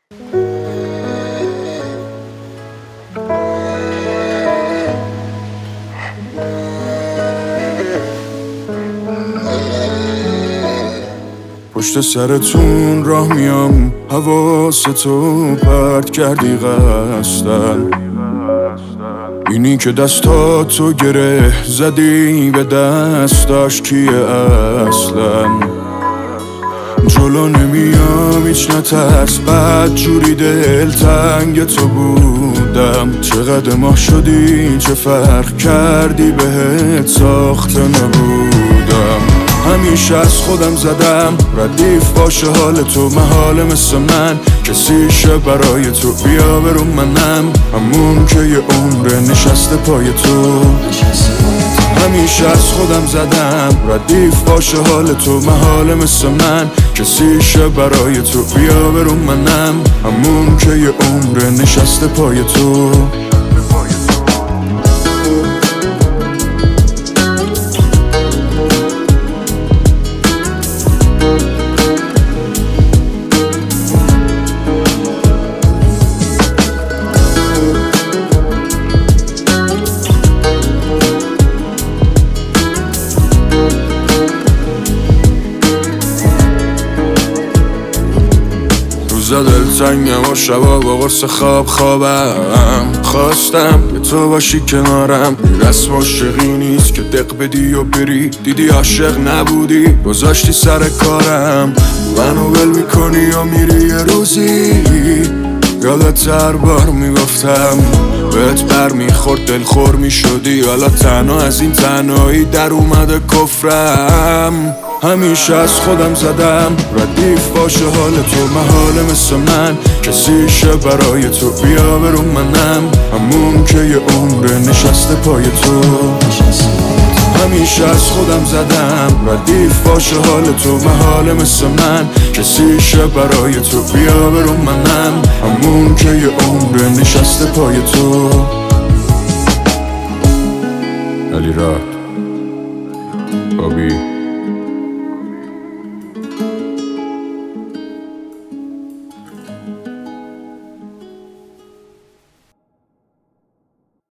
پشت سرتون راه میام، حواستو پرت کردی قصدن. اینی که دستاتو گره زدی به دستاش کیه اصلا؟ جلو نمیام هیچ نترس، بد جوری دلتنگ تو بودم. چقدر ماه شدی، چه فرق کردی، بهت ساخته نبودم. همیشه از خودم زدم ردیف باشه حال تو، محاله مثل من کسی شه برای تو. بیا برو منم همون که یه عمر نشسته پای تو. همیشه از خودم زدم ردیف باشه حال تو، محاله مثل من کسی شه برای تو. بیا برو منم همون که یه عمر نشسته پای تو. روزا دلتنگم و شبا با قرص خوابم. خواستم که تو باشی کنارم، رسم عاشقی نیست که دق بدی و بری. دیدی عاشق نبودی گذاشتی سر کارم، منو ول میکنی و میری. یه روزی یادت هر بار میگفتم بهت بر میخورد، دلخور میشدی. حالا تنها از این تنهایی در اومده کفرم. همیشه از خودم زدم ردیف باشه حال تو، محاله مثل من کسی شه برای تو. بیا برو منم همون که یه عمر نشسته پای تو. همیشه از خودم زدم ردیف باشه حال تو، محاله مثل من کسی شه برای تو. بیا برو منم همون که یه عمر نشسته پای تو. علی راد.